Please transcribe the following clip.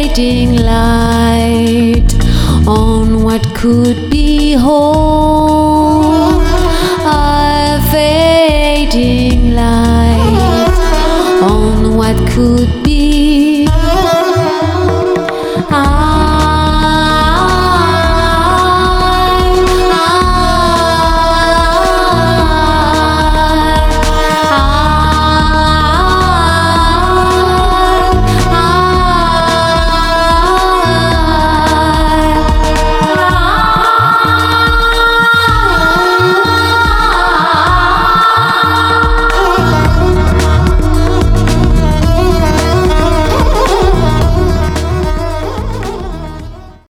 fading light on what could be home. A fading light on what could